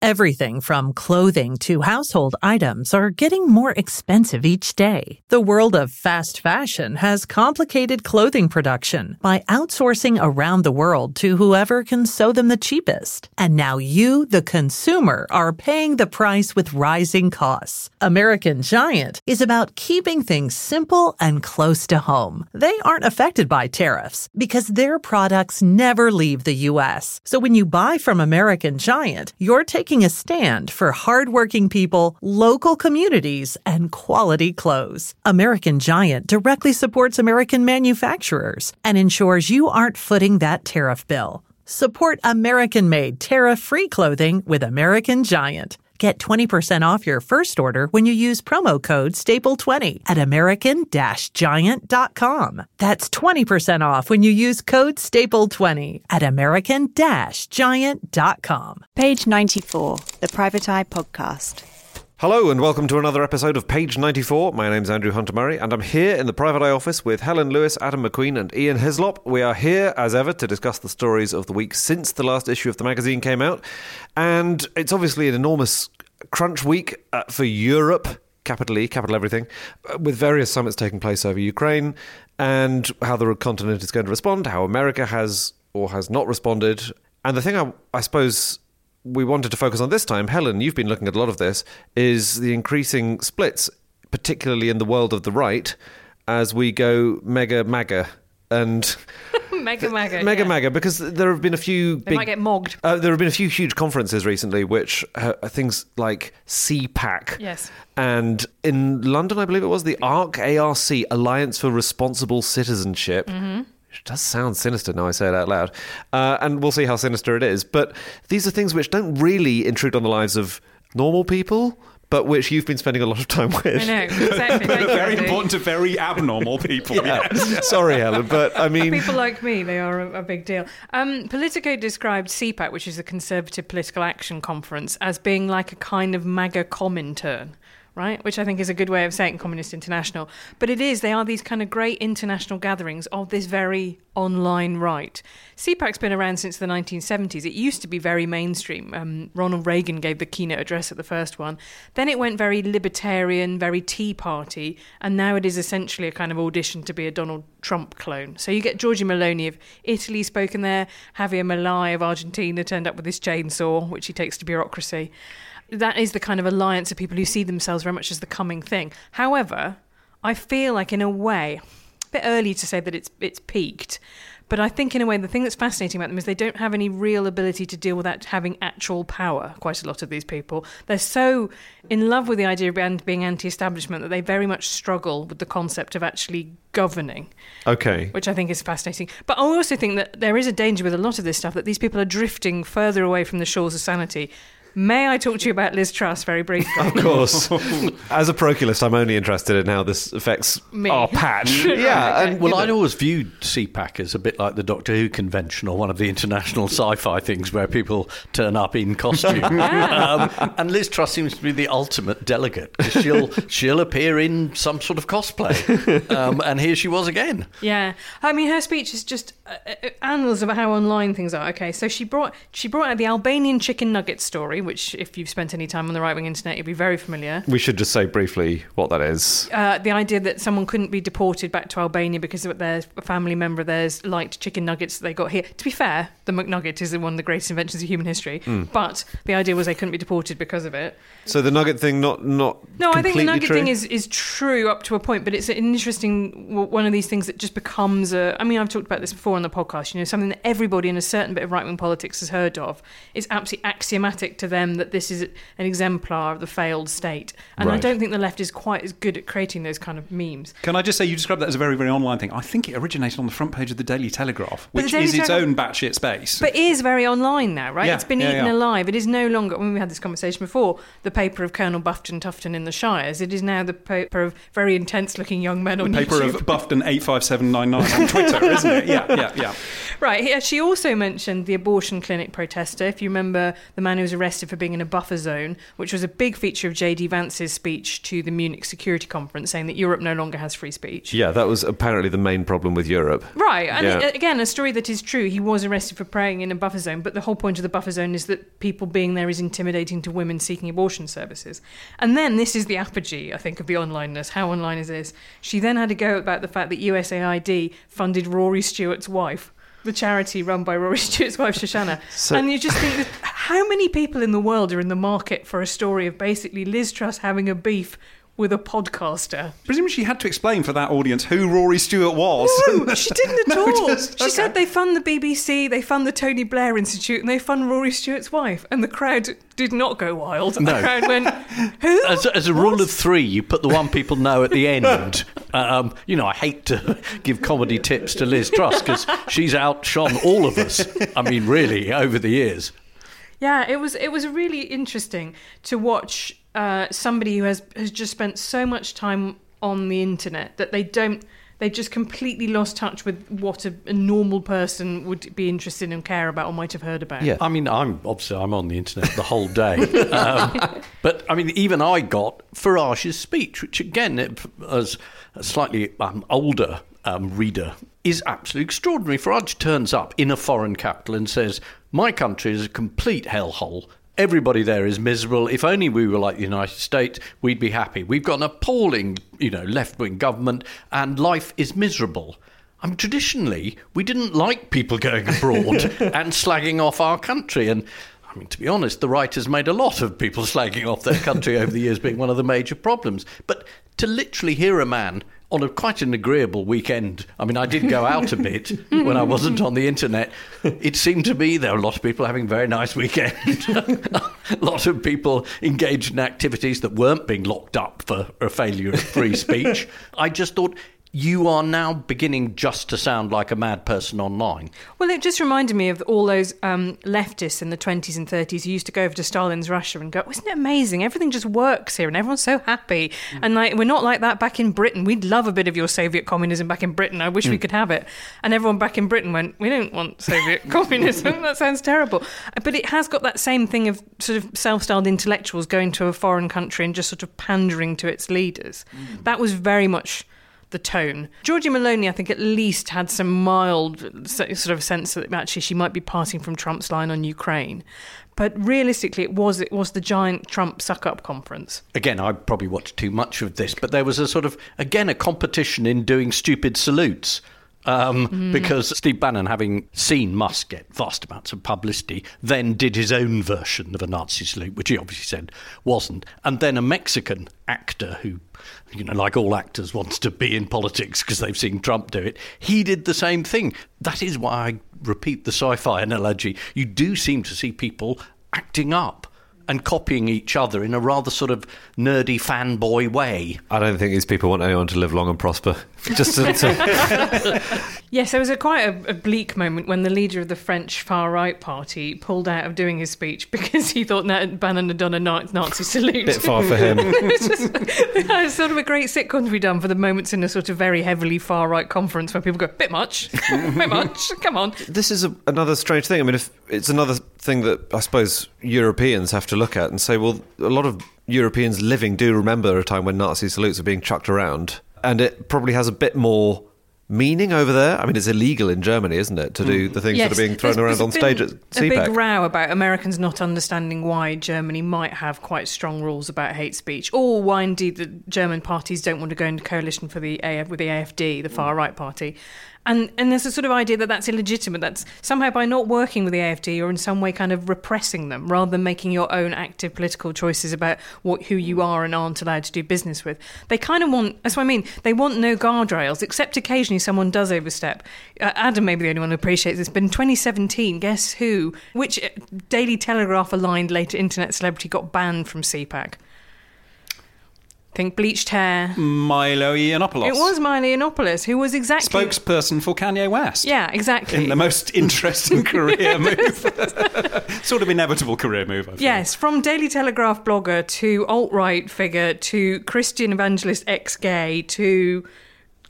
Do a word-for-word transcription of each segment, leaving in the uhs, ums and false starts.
Everything from clothing to household items are getting more expensive each day. The world of fast fashion has complicated clothing production by outsourcing around the world to whoever can sew them the cheapest. And now you, the consumer, are paying the price with rising costs. American Giant is about keeping things simple and close to home. They aren't affected by tariffs because their products never leave the U S. So when you buy from American Giant, you're taking a stand for hardworking people, local communities, and quality clothes. American Giant directly supports American manufacturers and ensures you aren't footing that tariff bill. Support American-made, tariff-free clothing with American Giant. Get twenty percent off your first order when you use promo code staple twenty at american dash giant dot com. That's twenty percent off when you use code staple twenty at american dash giant dot com. Page ninety-four, the Private Eye Podcast. Hello and welcome to another episode of Page ninety-four. My name's Andrew Hunter-Murray and I'm here in the Private Eye office with Helen Lewis, Adam McQueen and Ian Hislop. We are here, as ever, to discuss the stories of the week since the last issue of the magazine came out. And it's obviously an enormous crunch week uh, for Europe, capital E, capital everything, uh, with various summits taking place over Ukraine and how the continent is going to respond, how America has or has not responded. And the thing I, I suppose we wanted to focus on this time, Helen, you've been looking at a lot of this, is the increasing splits, particularly in the world of the right, as we go mega MAGA and... mega MAGA, Mega yeah. MAGA, because there have been a few... They big, might get mogged. Uh, there have been a few huge conferences recently, which are things like C PAC. Yes. And in London, I believe it was, the ARC, A R C, Alliance for Responsible Citizenship. Mm-hmm. It does sound sinister now I say it out loud. Uh, and we'll see how sinister it is. But these are things which don't really intrude on the lives of normal people, but which you've been spending a lot of time with. I know, exactly. But very important to very abnormal people. Yeah. Sorry, Helen, but I mean... People like me, they are a, a big deal. Um, Politico described C PAC, which is the Conservative Political Action Conference, as being like a kind of MAGA Comintern. Right, which I think is a good way of saying Communist International. But it is, they are these kind of great international gatherings of this very online right. C PAC's been around since the nineteen seventies. It used to be very mainstream. Um, Ronald Reagan gave the keynote address at the first one. Then it went very libertarian, very Tea Party, and now it is essentially a kind of audition to be a Donald Trump clone. So you get Giorgia Meloni of Italy spoken there, Javier Milei of Argentina turned up with his chainsaw, which he takes to bureaucracy. That is the kind of alliance of people who see themselves very much as the coming thing. However, I feel like in a way, a bit early to say that it's it's peaked, but I think in a way the thing that's fascinating about them is they don't have any real ability to deal without having actual power, quite a lot of these people. They're so in love with the idea of being anti-establishment that they very much struggle with the concept of actually governing. Okay. Which I think is fascinating. But I also think that there is a danger with a lot of this stuff, that these people are drifting further away from the shores of sanity. May I talk to you about Liz Truss very briefly? Of course. As a parochialist, I'm only interested in how this affects Me. our patch. Yeah. Okay. And, Well, you know, I'd always viewed C PAC as a bit like the Doctor Who convention or one of the international sci-fi things where people turn up in costume. um, and Liz Truss seems to be the ultimate delegate. She'll she'll appear in some sort of cosplay. Um, and here she was again. Yeah, I mean, her speech is just uh, uh, annals about how online things are. Okay, so she brought she brought out the Albanian chicken nugget story, which, if you've spent any time on the right-wing internet, you'll be very familiar. we should just say briefly what that is. Uh, the idea that someone couldn't be deported back to Albania because their a family member of theirs liked chicken nuggets that they got here. To be fair, the McNugget is one of the greatest inventions of human history, mm. but the idea was they couldn't be deported because of it. So the nugget thing, not not No, I think the nugget true? thing is, is true up to a point, but it's an interesting one of these things that just becomes a... I mean, I've talked about this before on the podcast, you know, something that everybody in a certain bit of right-wing politics has heard of. It's absolutely axiomatic to them that this is an exemplar of the failed state. And right. I don't think the left is quite as good at creating those kind of memes. Can I just say, you described that as a very, very online thing. I think it originated on the front page of the Daily Telegraph, But which the Daily is its Telegraph- own batshit space. But is very online now, right? Yeah, It's been yeah, eaten yeah. alive. It is no longer, when we had this conversation before, the paper of Colonel Bufton Tufton in the Shires. It is now the paper of very intense-looking young men on the paper YouTube. of Bufton eight five seven nine nine on Twitter, isn't it? Yeah, yeah, yeah. Right, here, she also mentioned the abortion clinic protester. If you remember the man who was arrested arrested for being in a buffer zone, which was a big feature of J D Vance's speech to the Munich Security Conference, saying that Europe no longer has free speech. Yeah, that was apparently the main problem with Europe. Right, and Yeah. it- again, a story that is true. He was arrested for praying in a buffer zone, but the whole point of the buffer zone is that people being there is intimidating to women seeking abortion services. And then this is the apogee, I think, of the onlineness. How online is this? She then had a go about the fact that U S A I D funded Rory Stewart's wife, the charity run by Rory Stewart's wife, Shoshana. So- and you just think, that how many people in the world are in the market for a story of basically Liz Truss having a beef with a podcaster? Presumably she had to explain for that audience who Rory Stewart was. No, she didn't at No, all. just- She okay. said they fund the B B C, they fund the Tony Blair Institute, and they fund Rory Stewart's wife. And the crowd did not go wild. No. The crowd went, who? As, as a rule of three, you put the one people know at the end. Um, you know, I hate to give comedy tips to Liz Truss because she's outshone all of us. I mean, really, over the years. Yeah, it was it was really interesting to watch uh, somebody who has, has just spent so much time on the internet that they don't they just completely lost touch with what a, a normal person would be interested in and care about or might have heard about. Yeah. I mean, I'm obviously I'm on the internet the whole day, um, but I mean, even I got Farage's speech, which again, it, as a slightly um, older um, reader, is absolutely extraordinary. Farage turns up in a foreign capital and says, "My country is a complete hellhole. Everybody there is miserable. If only we were like the United States, we'd be happy. We've got an appalling, you know, left-wing government, and life is miserable." I mean, traditionally, we didn't like people going abroad and slagging off our country. And I mean, to be honest, the right has made a lot of people slagging off their country over the years being one of the major problems. But to literally hear a man on a quite an agreeable weekend, I mean, I did go out a bit when I wasn't on the internet. It seemed to me there were a lot of people having a very nice weekend. A lot of people engaged in activities that weren't being locked up for a failure of free speech. I just thought, you are now beginning just to sound like a mad person online. Well, it just reminded me of all those um, leftists in the twenties and thirties who used to go over to Stalin's Russia and go, "Isn't it amazing? Everything just works here and everyone's so happy." Mm. And like, we're not like that back in Britain. We'd love a bit of your Soviet communism back in Britain. I wish mm. we could have it. And everyone back in Britain went, "We don't want Soviet communism. That sounds terrible." But it has got that same thing of sort of self-styled intellectuals going to a foreign country and just sort of pandering to its leaders. Mm. That was very much the tone. Giorgia Meloni, I think, at least had some mild sort of sense that actually she might be passing from Trump's line on Ukraine. But realistically, it was it was the giant Trump suck-up conference. Again, I probably watched too much of this, but there was a sort of, again, a competition in doing stupid salutes. Um, mm. Because Steve Bannon, having seen Musk get vast amounts of publicity, then did his own version of a Nazi salute, which he obviously said wasn't. And then a Mexican actor who, you know, like all actors, wants to be in politics because they've seen Trump do it, he did the same thing. That is why I repeat the sci-fi analogy. You do seem to see people acting up and copying each other in a rather sort of nerdy fanboy way. I don't think these people want anyone to live long and prosper. Just to, to... Yes, there was a quite a, a bleak moment when the leader of the French far-right party pulled out of doing his speech because he thought Bannon had done a Nazi salute. Bit far for him. It's just, it's sort of a great sitcom to be done for the moments in a sort of very heavily far-right conference where people go, bit much, bit much, come on. This is a, another strange thing. I mean, if it's another thing that I suppose Europeans have to look at and say, well, a lot of Europeans living do remember a time when Nazi salutes were being chucked around, and it probably has a bit more meaning over there. I mean, it's illegal in Germany, isn't it, to do the things yes, that are being thrown there's, around there's on stage at C PAC. A big row about Americans not understanding why Germany might have quite strong rules about hate speech, or why indeed the German parties don't want to go into coalition for the A F, with the A F D, the far-right party. And and there's a sort of idea that that's illegitimate. That's somehow by not working with the A F D or in some way kind of repressing them rather than making your own active political choices about what who you are and aren't allowed to do business with. They kind of want, that's what I mean, they want no guardrails, except occasionally someone does overstep. Uh, Adam may be the only one who appreciates this, but in twenty seventeen, guess who? Which Daily Telegraph-aligned later internet celebrity got banned from C PAC? Think bleached hair. Milo Yiannopoulos. It was Milo Yiannopoulos, who was exactly... spokesperson for Kanye West. Yeah, exactly. In the most interesting career move. Sort of inevitable career move, I feel. Yes, from Daily Telegraph blogger to alt-right figure to Christian evangelist ex-gay to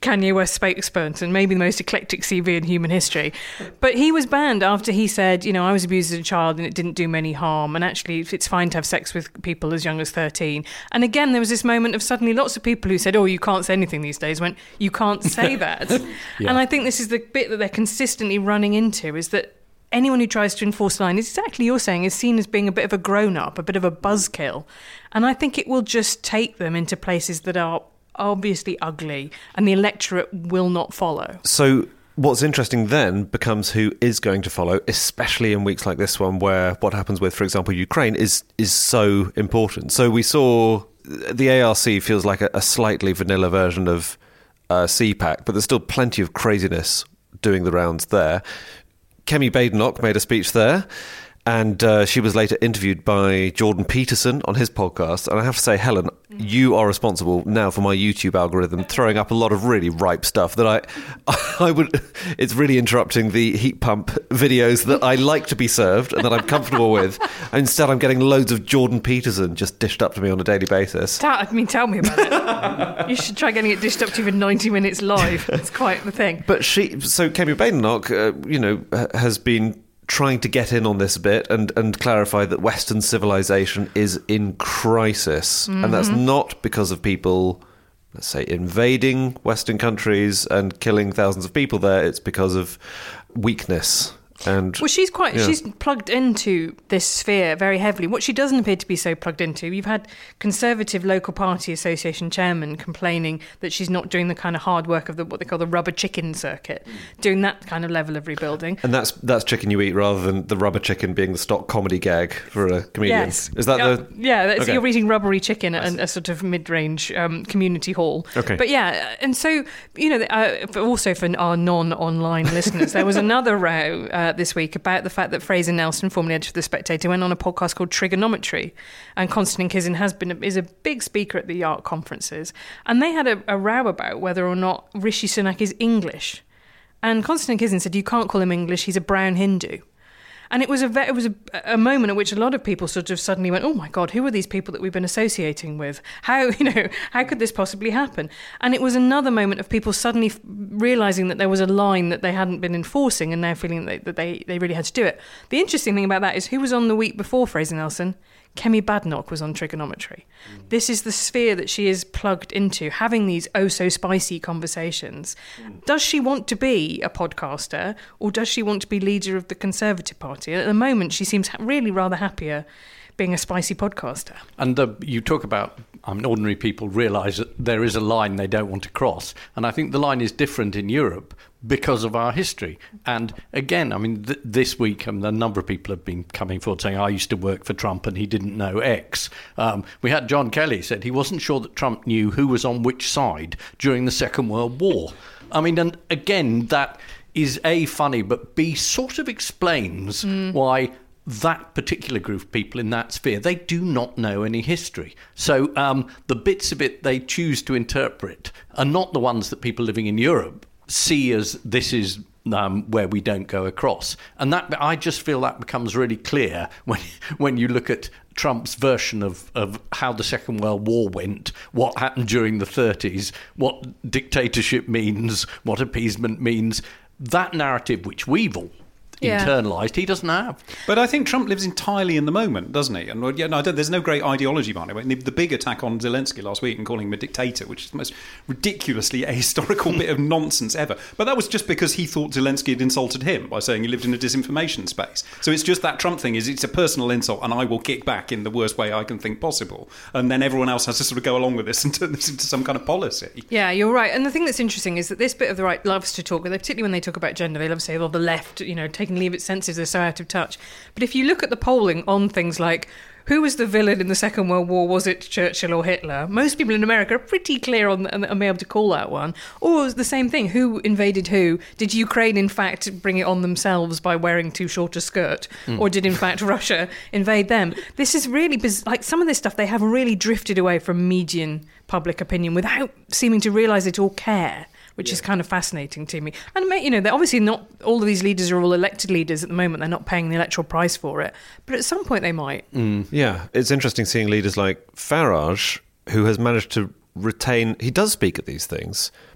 Kanye West spokesperson, maybe the most eclectic C V in human history. But he was banned after he said, you know, I was abused as a child and it didn't do me any harm. And actually, it's fine to have sex with people as young as thirteen. And again, there was this moment of suddenly lots of people who said, oh, you can't say anything these days, went, you can't say that. Yeah. And I think this is the bit that they're consistently running into, is that anyone who tries to enforce the line, is exactly you're saying, is seen as being a bit of a grown-up, a bit of a buzzkill. And I think it will just take them into places that are obviously ugly, and the electorate will not follow. So what's interesting then becomes who is going to follow, especially in weeks like this one, where what happens with, for example, Ukraine is is so important. So we saw the A R C feels like a, a slightly vanilla version of uh, C PAC, but there's still plenty of craziness doing the rounds there. Kemi Badenoch made a speech there, and uh, she was later interviewed by Jordan Peterson on his podcast. And I have to say, Helen, you are responsible now for my YouTube algorithm throwing up a lot of really ripe stuff that I, I would. It's really interrupting the heat pump videos that I like to be served and that I'm comfortable with. And instead, I'm getting loads of Jordan Peterson just dished up to me on a daily basis. Ta- I mean, tell me about it. You should try getting it dished up to you in ninety minutes live. It's quite the thing. But she, so Kemi Badenoch, uh, you know, has been trying to get in on this a bit and, and clarify that Western civilization is in crisis. Mm-hmm. And that's not because of people, let's say, invading Western countries and killing thousands of people there. It's because of weakness. And well, she's quite yeah. she's plugged into this sphere very heavily. What she doesn't appear to be so plugged into, you've had Conservative Local Party Association chairman complaining that she's not doing the kind of hard work of the what they call the rubber chicken circuit, doing that kind of level of rebuilding. And that's that's chicken you eat rather than the rubber chicken being the stock comedy gag for a comedian. Yes. Is that uh, the yeah? That's, okay. You're eating rubbery chicken at a, a sort of mid-range um, community hall. Okay. But yeah, and so you know, uh, for also for our non-online listeners, there was another row uh, this week about the fact that Fraser Nelson, formerly editor of The Spectator, went on a podcast called Trigonometry, and Konstantin Kizin has been a, is a big speaker at the art conferences, and they had a, a row about whether or not Rishi Sunak is English, and Konstantin Kizin said you can't call him English, he's a brown Hindu. And it was a it was a, a moment at which a lot of people sort of suddenly went, oh my God, who are these people that we've been associating with? How, you know, how could this possibly happen? And it was another moment of people suddenly f- realising that there was a line that they hadn't been enforcing and now feeling that, that they, they really had to do it. The interesting thing about that is who was on the week before Fraser Nelson? Kemi Badenoch was on Trigonometry. Mm. This is the sphere that she is plugged into, having these oh-so-spicy conversations. Mm. Does she want to be a podcaster, or does she want to be leader of the Conservative Party? At the moment, she seems really rather happier being a spicy podcaster. And the, you talk about um, ordinary people realise that there is a line they don't want to cross. And I think the line is different in Europe because of our history. And again, I mean, th- this week, um, a number of people have been coming forward saying, I used to work for Trump and he didn't know X. Um, we had John Kelly said he wasn't sure that Trump knew who was on which side during the Second World War. I mean, and again, that is A, funny, but B, sort of explains mm. why that particular group of people in that sphere, they do not know any history. So um, the bits of it they choose to interpret are not the ones that people living in Europe see as this is um, where we don't go across. And that I just feel that becomes really clear when when you look at Trump's version of, of how the Second World War went, what happened during the thirties, what dictatorship means, what appeasement means. That narrative, which we've all Yeah. internalised, he doesn't have. But I think Trump lives entirely in the moment, doesn't he? And yeah, no, I don't, there's no great ideology behind it. The, the big attack on Zelensky last week and calling him a dictator, which is the most ridiculously ahistorical bit of nonsense ever. But that was just because he thought Zelensky had insulted him by saying he lived in a disinformation space. So it's just that Trump thing is it's a personal insult and I will kick back in the worst way I can think possible. And then everyone else has to sort of go along with this and turn this into some kind of policy. Yeah, you're right. And the thing that's interesting is that this bit of the right loves to talk, particularly when they talk about gender, they love to say, well, the left, you know, take and leave its senses, they're so out of touch. But if you look at the polling on things like who was the villain in the Second World War, was it Churchill or Hitler? Most people in America are pretty clear on and are able to call that one. Or it was the same thing, who invaded who? Did Ukraine in fact bring it on themselves by wearing too short a skirt? Mm. Or did in fact Russia invade them? This is really, biz- like some of this stuff, they have really drifted away from median public opinion without seeming to realise it or care, which yeah. is kind of fascinating to me. And, you know, they're obviously not, all of these leaders are all elected leaders at the moment. They're not paying the electoral price for it. But at some point they might. Mm. Yeah, it's interesting seeing leaders like Farage, who has managed to retain, he does speak at these things,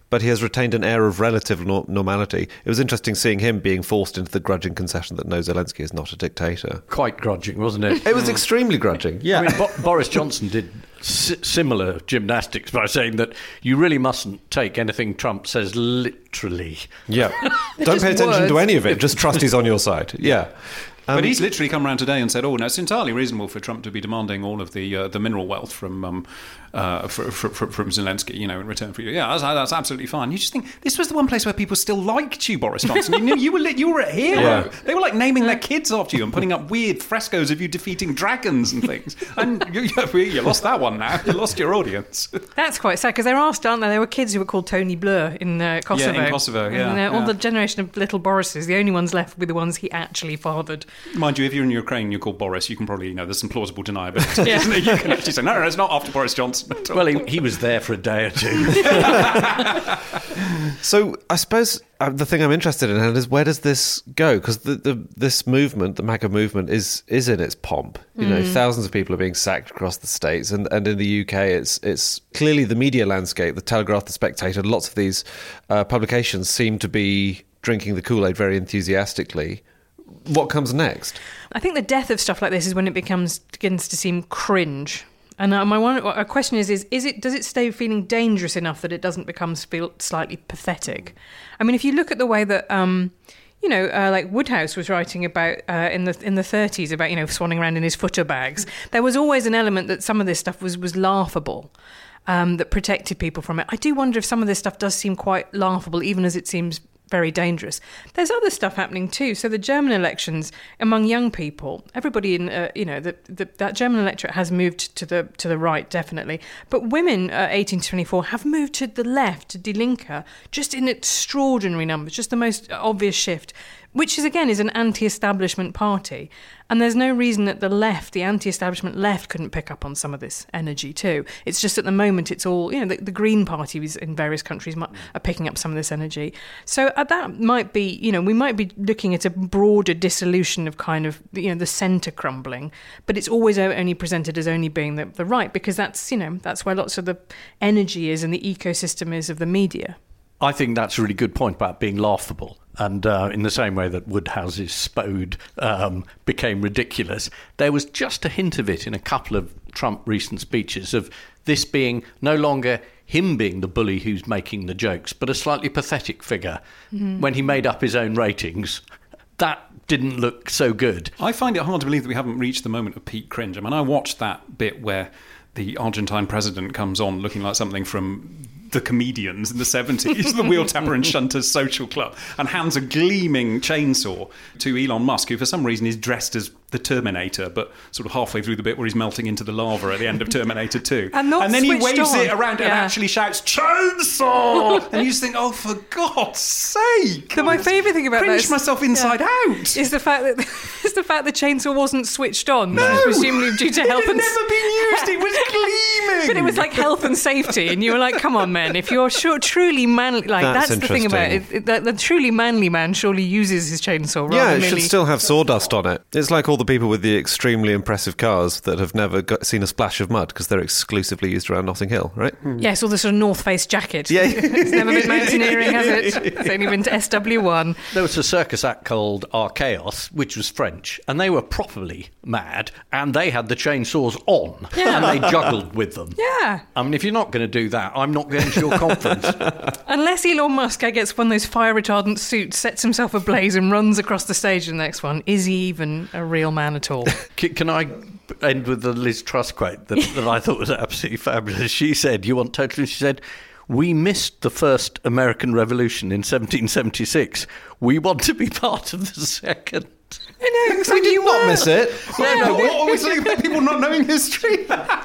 but he has retained an air of relative nor- normality. It was interesting seeing him being forced into the grudging concession that no, Zelensky is not a dictator. Quite grudging, wasn't it? It was extremely grudging, yeah. I mean, Bo- Boris Johnson did s- similar gymnastics by saying that you really mustn't take anything Trump says literally. Yeah. Don't pay attention words. to any of it, just trust he's on your side. Yeah. Um, But he's literally come around today and said, "Oh, no, it's entirely reasonable for Trump to be demanding all of the uh, the mineral wealth from um, uh, for, for, for, from Zelensky, you know, in return for you." Yeah, that's, that's absolutely fine. You just think this was the one place where people still liked you, Boris Johnson. You knew you were li- you were a hero. Yeah. They were like naming their kids after you and putting up weird frescoes of you defeating dragons and things. And you, you, you lost that one now. You lost your audience. That's quite sad because they were asked, aren't they? There were kids who were called Tony Blur in uh, Kosovo. Yeah, in Kosovo, yeah, And, uh, all yeah. the generation of little Borises, the only ones left were the ones he actually fathered. Mind you, if you're in Ukraine, you're called Boris. You can probably, you know, there's some plausible deniability. Yeah. Isn't it? You can actually say, no, no, it's not after Boris Johnson at all. Well, he, he was there for a day or two. So I suppose uh, the thing I'm interested in is where does this go? Because the, the this movement, the MAGA movement, is is in its pomp. You know, thousands of people are being sacked across the states, and, and in the U K, it's it's clearly the media landscape, the Telegraph, the Spectator. Lots of these uh, publications seem to be drinking the Kool-Aid very enthusiastically. What comes next? I think the death of stuff like this is when it becomes begins to seem cringe. And uh, my one a question is: is is it does it stay feeling dangerous enough that it doesn't become feel slightly pathetic? I mean, if you look at the way that um, you know, uh, like Woodhouse was writing about uh, in the in the thirties about you know swanning around in his footer bags, there was always an element that some of this stuff was was laughable. Um, that protected people from it. I do wonder if some of this stuff does seem quite laughable, even as it seems very dangerous. There's other stuff happening too. So the German elections among young people, everybody in uh, you know the, the, that German electorate has moved to the to the right definitely, but women uh, eighteen to twenty-four have moved to the left, to Die Linke, just in extraordinary numbers, just the most obvious shift. Which is again is an anti-establishment party, and there's no reason that the left, the anti-establishment left, couldn't pick up on some of this energy too. It's just at the moment it's all you know. The, the Green Party is in various countries might, are picking up some of this energy. So uh, that might be you know we might be looking at a broader dissolution of kind of you know the centre crumbling, but it's always only presented as only being the, the right because that's you know that's where lots of the energy is and the ecosystem is of the media. I think that's a really good point about being laughable. And uh, in the same way that Woodhouse's Spode um, became ridiculous, there was just a hint of it in a couple of Trump recent speeches of this being no longer him being the bully who's making the jokes, but a slightly pathetic figure. Mm-hmm. When he made up his own ratings, that didn't look so good. I find it hard to believe that we haven't reached the moment of peak cringe. I mean, I watched that bit where the Argentine president comes on looking like something from The Comedians in the seventies, the Wheel Tapper and Shunter's Social Club, and hands a gleaming chainsaw to Elon Musk, who for some reason is dressed as the Terminator, but sort of halfway through the bit where he's melting into the lava at the end of Terminator two. And not and then he switched waves on. it around Yeah. and actually shouts, "Chainsaw!" And you just think, oh, for God's sake. But my favourite thing about Cringe that is- myself inside out. Is the fact that is the fact the chainsaw wasn't switched on, which is presumably due to health It had and never been used. It was gleaming. but it was like health and safety, and you were like, "Come on, men! If you're sure, truly manly, like That's that's, the thing about it. interesting. it that the truly manly man surely uses his chainsaw. Rather Yeah, than it should merely- still have sawdust on it. It's like all the people with the extremely impressive cars that have never got, seen a splash of mud because they're exclusively used around Notting Hill, right? Yes, or the sort of North Face jacket. Yeah. It's never been mountaineering, has it? It's only been to S W one. There was a circus act called Archaeos, which was French, and they were properly mad, and they had the chainsaws on, Yeah. and they juggled with them. Yeah. I mean, if you're not going to do that, I'm not going to your conference. Unless Elon Musk gets one of those fire retardant suits, sets himself ablaze, and runs across the stage in the next one, is he even a real man at all? Can, can I end with the Liz Truss quote that, that I thought was absolutely fabulous? She said, you want totally, she said, we missed the first American Revolution in seventeen seventy-six. We want to be part of the second. I know. We did not miss it. No, no, what are we saying about people not knowing history?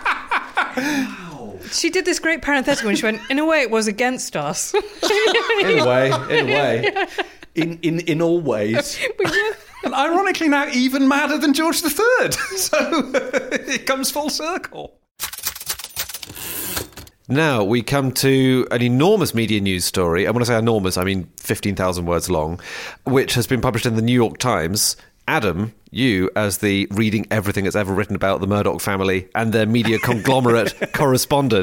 She did this great parenthetical and she went, in a way it was against us. In a way, in a way. In, in, in all ways. And ironically now even madder than George the Third. So it comes full circle. Now we come to an enormous media news story. And when I say enormous, I mean fifteen thousand words long, which has been published in the New York Times. Adam, you, as the reading everything that's ever written about the Murdoch family and their media conglomerate correspondent,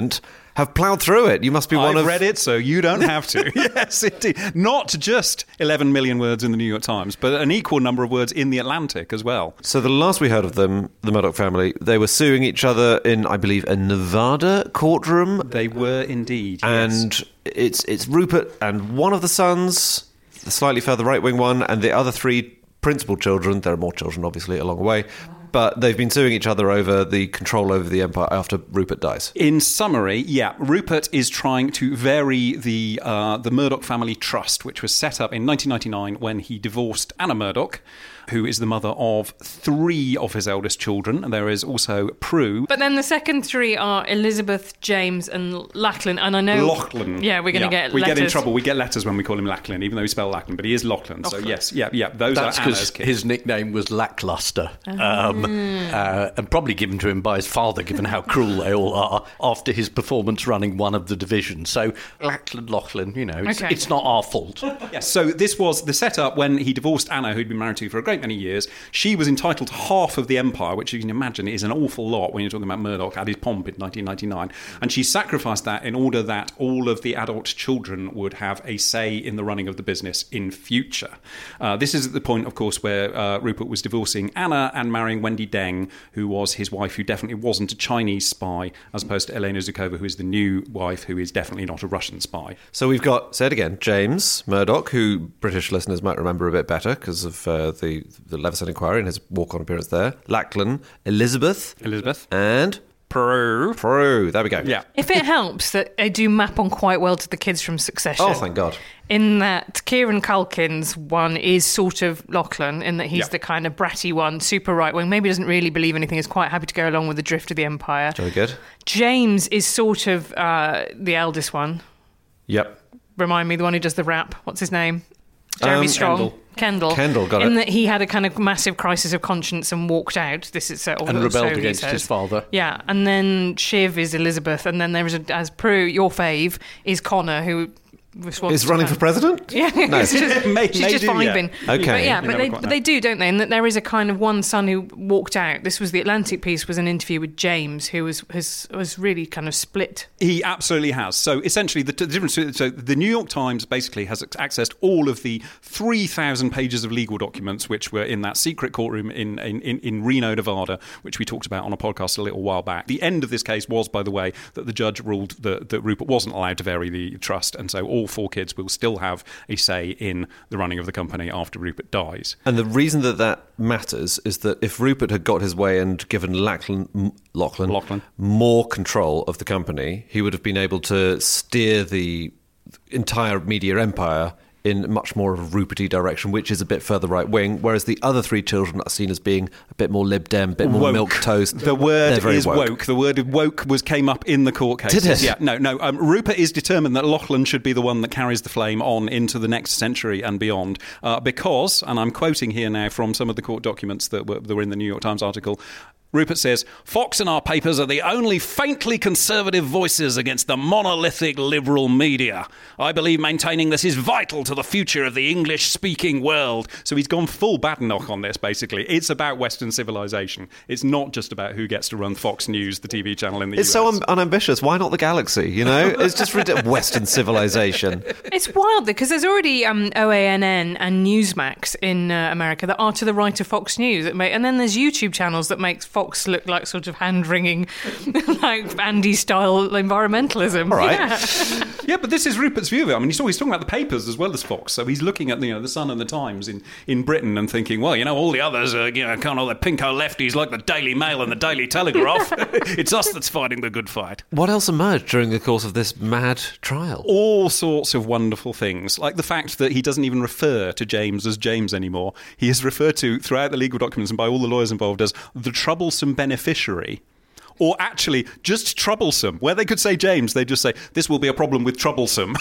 have ploughed through it. You must be one I've of... read it, so you don't have to. Yes, indeed. Not just eleven million words in the New York Times, but an equal number of words in the Atlantic as well. So the last we heard of them, the Murdoch family, they were suing each other in, I believe, a Nevada courtroom. They were indeed, And yes. it's it's Rupert and one of the sons, the slightly further right-wing one, and the other three principal children. There are more children, obviously, along the way. But they've been suing each other over the control over the empire after Rupert dies. In summary, yeah, Rupert is trying to vary the uh, the Murdoch family trust, which was set up in nineteen ninety-nine when he divorced Anna Murdoch, who is the mother of three of his eldest children. And there is also Prue. But then the second three are Elizabeth, James, and Lachlan. And I know Lachlan. Yeah, we're going to yeah. get we letters. get in trouble. We get letters when we call him Lachlan, even though we spell Lachlan, but he is Lachlan. So Lachlan. yes, yeah, yeah. Those That's are Anna's because kids. his nickname was Lackluster, um, uh, and probably given to him by his father, given how cruel they all are, after his performance running one of the divisions. So Lachlan, Lachlan, you know, it's, Okay. it's not our fault. Yes, so this was the setup when he divorced Anna, who'd been married to for a great many years. She was entitled to half of the empire, which you can imagine is an awful lot when you're talking about Murdoch at his pomp in nineteen ninety-nine. And she sacrificed that in order that all of the adult children would have a say in the running of the business in future. Uh, this is at the point, of course, where uh, Rupert was divorcing Anna and marrying Wendy Deng, who was his wife, who definitely wasn't a Chinese spy, as opposed to Elena Zukova, who is the new wife, who is definitely not a Russian spy. So we've got, say it again, James Murdoch, who British listeners might remember a bit better because of uh, the, the Leveson Inquiry and his walk-on appearance there. Lachlan, Elizabeth, Elizabeth. and Prue. Prue, there we go. Yeah. If it helps that they do map on quite well to the kids from Succession. Oh, thank God. In that Kieran Culkin's one is sort of Lachlan, in that he's Yeah. the kind of bratty one, super right-wing, maybe doesn't really believe anything, is quite happy to go along with the drift of the empire. Very good. James is sort of uh, the eldest one. Yep. Remind me, the one who does the rap. What's his name? Jeremy Um, Strong. Kendall. Kendall. Kendall, got In it. that he had a kind of massive crisis of conscience and walked out. This is uh, And or so rebelled he against says. his father. Yeah, and then Shiv is Elizabeth, and then there is a, as Prue, your fave, is Connor, who was Is running for president? Yeah, No. she's just, May- she's may just do, yeah. vibing. Okay. But yeah, You but never they, quite but know. they do, don't they? And that there is a kind of one son who walked out. This was the Atlantic piece, was an interview with James, who was has, was really kind of split. He absolutely has. So essentially, the, the difference. So the New York Times basically has accessed all of the three thousand pages of legal documents which were in that secret courtroom in, in, in, in Reno, Nevada, which we talked about on a podcast a little while back. The end of this case was, by the way, that the judge ruled that, that Rupert wasn't allowed to vary the trust, and so all four kids will still have a say in the running of the company after Rupert dies. And the reason that that matters is that if Rupert had got his way and given Lachlan, M- Lachlan, Lachlan. more control of the company, he would have been able to steer the entire media empire in much more of a Ruperty direction, which is a bit further right wing, whereas the other three children are seen as being a bit more Lib Dem, a bit more Woke. milk toast. The They're word very is woke. The word woke was came up in the court cases. Did it? Yeah, no, no. Um, Rupert is determined that Lachlan should be the one that carries the flame on into the next century and beyond, uh, because, and I'm quoting here now from some of the court documents that were, that were in the New York Times article. Rupert says, Fox and our papers are the only faintly conservative voices against the monolithic liberal media. I believe maintaining this is vital to the future of the English-speaking world. So he's gone full Badenoch on this, basically. It's about Western civilization. It's not just about who gets to run Fox News, the T V channel in the It's U S. so un- unambitious. Why not the galaxy? You know, it's just ridiculous. Western civilization. It's wild because there's already um, O A N N and Newsmax in uh, America that are to the right of Fox News, that make, and then there's YouTube channels that make Fox look like sort of hand-wringing, like Andy-style environmentalism. All right. Yeah. Yeah, but this is Rupert's view of it. I mean, he's always talking about the papers as well as Fox. So he's looking at, you know, the Sun and the Times in, in Britain and thinking, well, you know, all the others are, you know, kind of the pinko lefties like the Daily Mail and the Daily Telegraph. It's us that's fighting the good fight. What else emerged during the course of this mad trial? All sorts of wonderful things, like the fact that he doesn't even refer to James as James anymore. He is referred to throughout the legal documents and by all the lawyers involved as the troublesome beneficiary. Or actually, just troublesome. Where they could say James, they just say, this will be a problem with troublesome.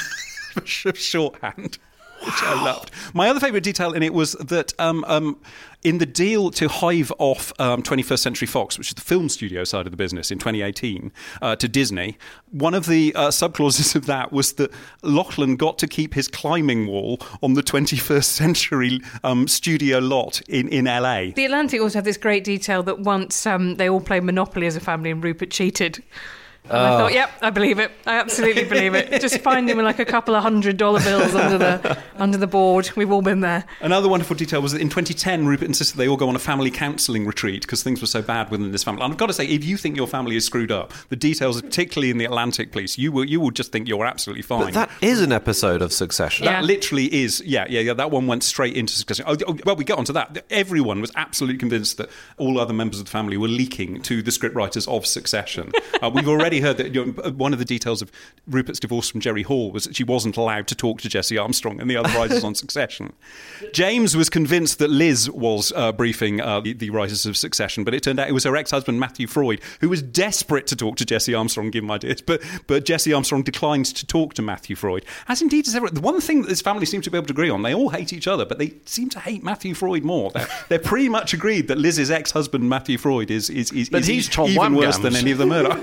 Shorthand. Which I loved. My other favourite detail in it was that um, um, in the deal to hive off um, twenty-first Century Fox, which is the film studio side of the business in twenty eighteen, uh, to Disney, one of the uh, subclauses of that was that Lachlan got to keep his climbing wall on the twenty-first Century um, studio lot in, in L A. The Atlantic also had this great detail that once um, they all played Monopoly as a family and Rupert cheated. And I thought, yep, I believe it. I absolutely believe it. Just find him with like a couple of hundred dollar bills under the under the board. We've all been there. Another wonderful detail was that in twenty ten, Rupert insisted they all go on a family counselling retreat because things were so bad within this family. And I've got to say, if you think your family is screwed up, the details, particularly in the Atlantic Police, you will you will just think you're absolutely fine. But that is an episode of Succession. That Yeah. literally is, yeah, yeah, yeah. That one went straight into Succession. Oh, oh, well, we get onto that. Everyone was absolutely convinced that all other members of the family were leaking to the scriptwriters of Succession. uh, we've already heard that, you know, one of the details of Rupert's divorce from Jerry Hall was that she wasn't allowed to talk to Jesse Armstrong and the other writers on Succession. James was convinced that Liz was uh, briefing uh, the, the writers of Succession, but it turned out it was her ex-husband Matthew Freud who was desperate to talk to Jesse Armstrong and give him ideas, but but Jesse Armstrong declined to talk to Matthew Freud. As indeed as ever, the one thing that this family seems to be able to agree on, they all hate each other, but they seem to hate Matthew Freud more. They're, they're pretty much agreed that Liz's ex-husband Matthew Freud is is, is, But is he's Tom even worse Wamgams. than any of the Murdoch.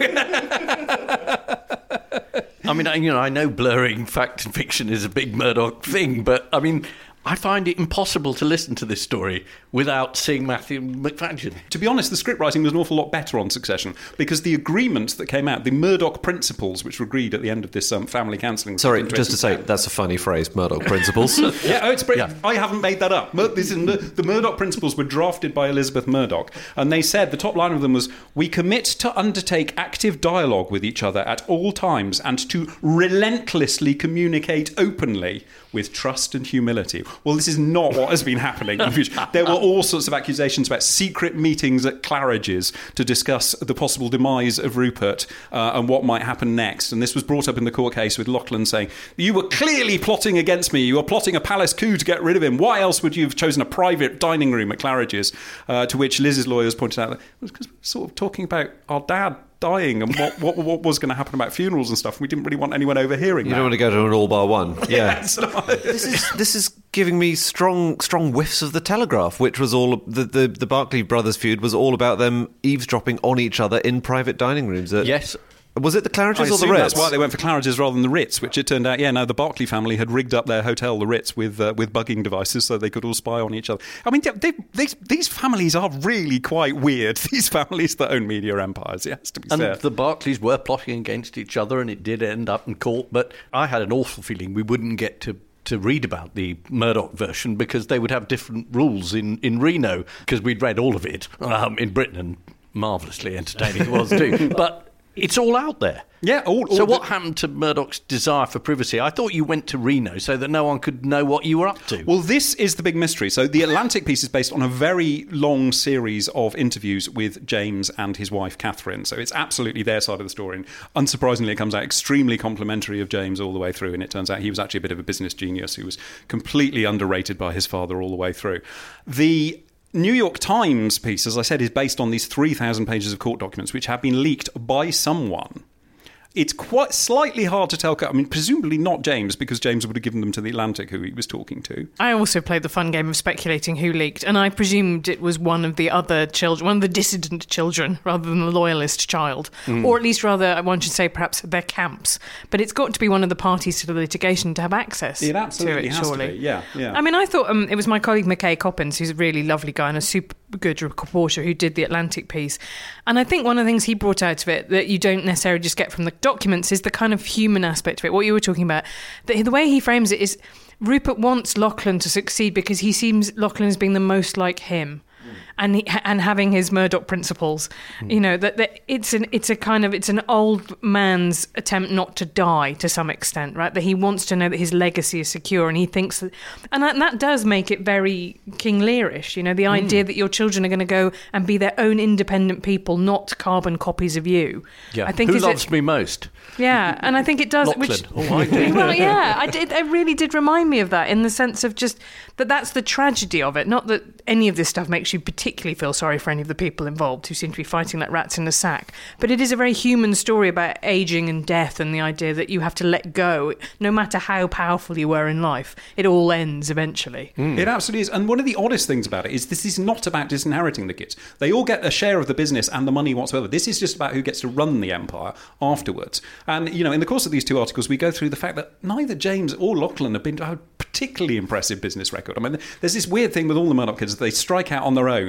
I mean, I- you know, I know blurring fact and fiction is a big Murdoch thing, but I mean, I find it impossible to listen to this story without seeing Matthew McFadden. To be honest, the script writing was an awful lot better on Succession because the agreements that came out, the Murdoch principles, which were agreed at the end of this um, family counselling. Sorry, just to say, that's a funny phrase, Murdoch principles. Yeah, oh, it's brilliant. Yeah. I haven't made that up. Mur- This is, Mur- the Murdoch principles were drafted by Elizabeth Murdoch, and they said the top line of them was: "We commit to undertake active dialogue with each other at all times and to relentlessly communicate openly with trust and humility." Well, this is not what has been happening in the future. There were all sorts of accusations about secret meetings at Claridge's to discuss the possible demise of Rupert uh, and what might happen next. And this was brought up in the court case with Lachlan saying, "You were clearly plotting against me. You were plotting a palace coup to get rid of him. Why else would you have chosen a private dining room at Claridge's?" Uh, to which Liz's lawyers pointed out that it was because we were sort of talking about our dad dying and what, what, what was going to happen about funerals and stuff. We didn't really want anyone overhearing You that. don't want to go to an all bar one. Yeah. Yes. this is this is giving me strong strong whiffs of the Telegraph, which was all the the, the Barclay brothers feud was all about them eavesdropping on each other in private dining rooms. At, Yes. Was it the I Claridge's or the assume Ritz? that's why they went for Claridge's rather than the Ritz, which it turned out, yeah, no, the Barclay family had rigged up their hotel, the Ritz, with uh, with bugging devices so they could all spy on each other. I mean, they, they, these families are really quite weird, these families that own media empires, it has to be And said. the Barclays were plotting against each other, and it did end up in court. But I had an awful feeling we wouldn't get to to read about the Murdoch version because they would have different rules in, in Reno, because we'd read all of it um, in Britain, and marvellously entertaining it was too. But it's all out there. Yeah, all, all So the- what happened to Murdoch's desire for privacy? I thought you went to Reno so that no one could know what you were up to. Well, this is the big mystery. So the Atlantic piece is based on a very long series of interviews with James and his wife, Catherine. So it's absolutely their side of the story. And unsurprisingly, it comes out extremely complimentary of James all the way through. And it turns out he was actually a bit of a business genius who was completely underrated by his father all the way through. The New York Times piece, as I said, is based on these three thousand pages of court documents which have been leaked by someone. It's quite slightly hard to tell. I mean, presumably not James, because James would have given them to the Atlantic, who he was talking to. I also played the fun game of speculating who leaked, and I presumed it was one of the other children, one of the dissident children, rather than the loyalist child. Or at least, rather, one should say perhaps their camps. But it's got to be one of the parties to the litigation to have access It absolutely to it, has surely. to be. Yeah, yeah. I mean, I thought um, it was my colleague McKay Coppins, who's a really lovely guy and a super good reporter, who did the Atlantic piece. And I think one of the things he brought out of it that you don't necessarily just get from the documents is the kind of human aspect of it, what you were talking about. The, the way he frames it is Rupert wants Lachlan to succeed because he seems Lachlan as being the most like him. And he, and having his Murdoch principles, mm. you know that, that it's an it's a kind of it's an old man's attempt not to die to some extent, right? That he wants to know that his legacy is secure, and he thinks that, and that, and that does make it very King Learish, you know, the mm. idea that your children are going to go and be their own independent people, not carbon copies of you. Yeah, I think who is loves it, me most? Yeah, and I think it does. Lachlan. Which, oh, I do. well, yeah, I did. It really did remind me of that in the sense of just that that's the tragedy of it. Not that any of this stuff makes you particularly feel sorry for any of the people involved who seem to be fighting like rats in a sack. But it is a very human story about aging and death and the idea that you have to let go. No matter how powerful you were in life, it all ends eventually. Mm. It absolutely is. And one of the oddest things about it is this is not about disinheriting the kids. They all get a share of the business and the money whatsoever. This is just about who gets to run the empire afterwards. And, you know, in the course of these two articles, we go through the fact that neither James or Lachlan have been a particularly impressive business record. I mean, there's this weird thing with all the Murdoch kids. They strike out on their own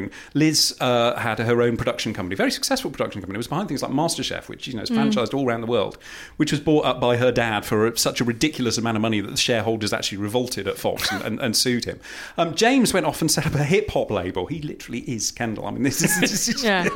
doing. Liz uh, had her own production company, very successful production company. It was behind things like MasterChef, which you know is franchised mm. all around the world, which was bought up by her dad for such a ridiculous amount of money that the shareholders actually revolted at Fox and, and, and sued him. Um, James went off and set up a hip hop label. He literally is Kendall. I mean, this is. This is yeah.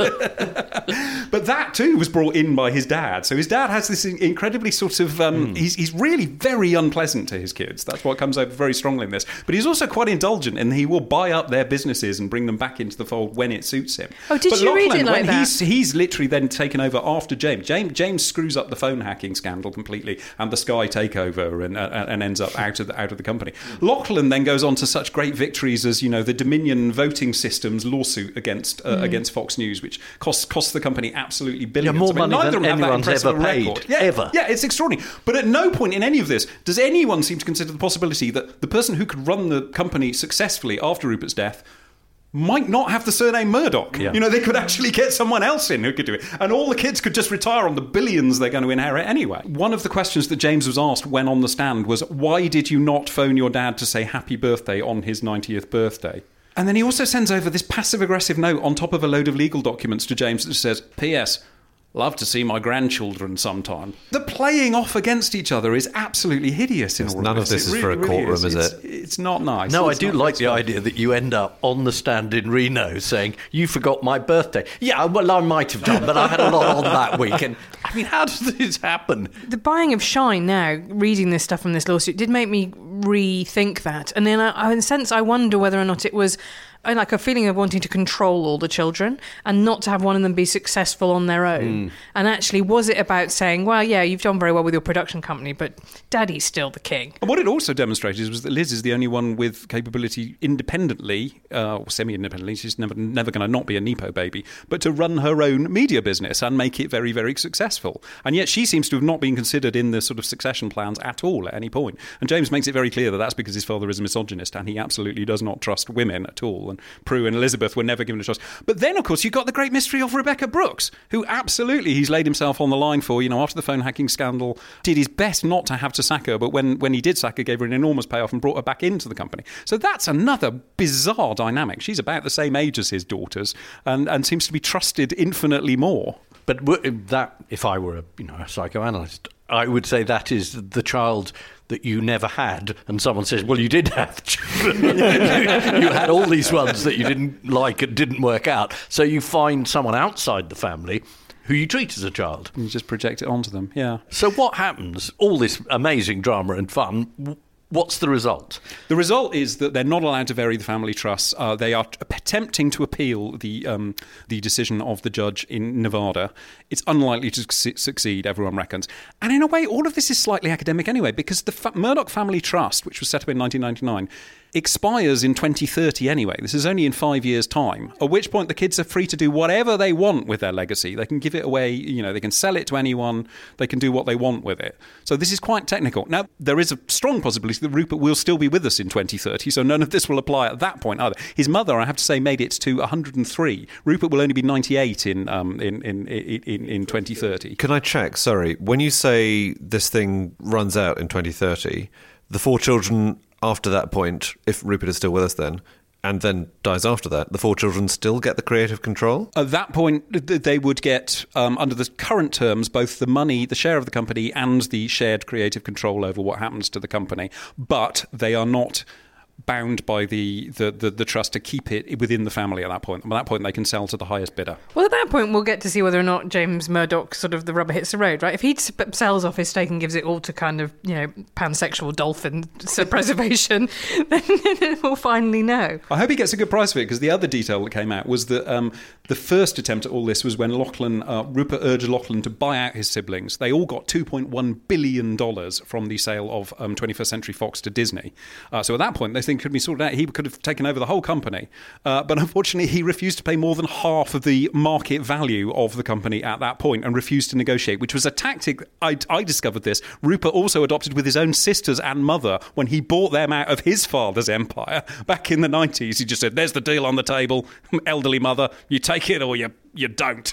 But that too was brought in by his dad. So his dad has this incredibly sort of. Um, mm. He's he's really very unpleasant to his kids. That's what comes over very strongly in this. But he's also quite indulgent, and he will buy up their businesses and bring them back into the fold when it suits him. Oh, did but you Lachlan, read it like when that? He's, he's literally then taken over after James. James James screws up the phone hacking scandal completely, and the Sky takeover, and, and, and ends up out of the, out of the company. Lachlan then goes on to such great victories as you know the Dominion voting systems lawsuit against uh, mm. against Fox News, which costs costs the company absolutely billions. Yeah, more I mean, money neither than of them have that anyone's impressive ever a paid, record. Yeah, ever. Yeah, it's extraordinary. But at no point in any of this does anyone seem to consider the possibility that the person who could run the company successfully after Rupert's death might not have the surname Murdoch. Yeah. You know, they could actually get someone else in who could do it. And all the kids could just retire on the billions they're going to inherit anyway. One of the questions that James was asked when on the stand was, why did you not phone your dad to say happy birthday on his ninetieth birthday? And then he also sends over this passive-aggressive note on top of a load of legal documents to James that says, P S Love to see my grandchildren sometime. The playing off against each other is absolutely hideous in all None of of this it is really, for a courtroom, really is. is it's, it? It's not nice. No, it's I do not like the nice. idea that you end up on the stand in Reno saying, you forgot my birthday. Yeah, well, I might have done, but I had a lot on that week. And I mean, how does this happen? The buying of Shine now, reading this stuff from this lawsuit, did make me rethink that. And then I, I, in a sense, I wonder whether or not it was I like a feeling of wanting to control all the children and not to have one of them be successful on their own. Mm. And actually, was it about saying, well, yeah, you've done very well with your production company, but Daddy's still the king? And what it also demonstrated was that Liz is the only one with capability independently, uh, or semi-independently, she's never never going to not be a Nepo baby, but to run her own media business and make it very, very successful. And yet she seems to have not been considered in the sort of succession plans at all at any point. And James makes it very clear that that's because his father is a misogynist and he absolutely does not trust women at all. And Prue and Elizabeth were never given a choice. But then, of course, you've got the great mystery of Rebecca Brooks, who absolutely he's laid himself on the line for, you know, after the phone hacking scandal, did his best not to have to sack her, but when, when he did sack her, gave her an enormous payoff and brought her back into the company. So that's another bizarre dynamic. She's about the same age as his daughters and, and seems to be trusted infinitely more. But that, if I were a, you know, a psychoanalyst, I would say that is the child that you never had, and someone says, well, you did have children. You had all these ones that you didn't like and didn't work out. So you find someone outside the family who you treat as a child. And you just project it onto them, yeah. So what happens? All this amazing drama and fun, what's the result? The result is that they're not allowed to vary the family trusts. Uh, they are attempting to appeal the um, the decision of the judge in Nevada. It's unlikely to su- succeed, everyone reckons. And in a way, all of this is slightly academic anyway, because the fa- Murdoch Family Trust, which was set up in nineteen ninety-nine, expires in twenty thirty anyway. This is only in five years' time, at which point the kids are free to do whatever they want with their legacy. They can give it away, you know, they can sell it to anyone, they can do what they want with it. So this is quite technical. Now, there is a strong possibility that Rupert will still be with us in twenty thirty, so none of this will apply at that point either. His mother, I have to say, made it to one hundred three. Rupert will only be ninety-eight in um, in, in, in, in twenty thirty. Can I check, sorry, when you say this thing runs out in twenty thirty, the four children after that point, if Rupert is still with us then, and then dies after that, the four children still get the creative control? At that point, they would get, um, under the current terms, both the money, the share of the company, and the shared creative control over what happens to the company. But they are not bound by the, the, the, the trust to keep it within the family at that point. At that point, they can sell to the highest bidder. Well, at that point, we'll get to see whether or not James Murdoch, sort of the rubber hits the road, right? If he sells off his stake and gives it all to kind of, you know, pansexual dolphin preservation, then we'll finally know. I hope he gets a good price for it, because the other detail that came out was that um, the first attempt at all this was when Lachlan, uh, Rupert urged Lachlan to buy out his siblings. They all got two point one billion dollars from the sale of um, twenty-first Century Fox to Disney. Uh, so at that point, they think could be sorted out. He could have taken over the whole company. Uh, but unfortunately, he refused to pay more than half of the market value of the company at that point and refused to negotiate, which was a tactic. I, I discovered this. Rupert also adopted with his own sisters and mother when he bought them out of his father's empire back in the nineties. He just said, there's the deal on the table. Elderly mother, you take it or you you don't.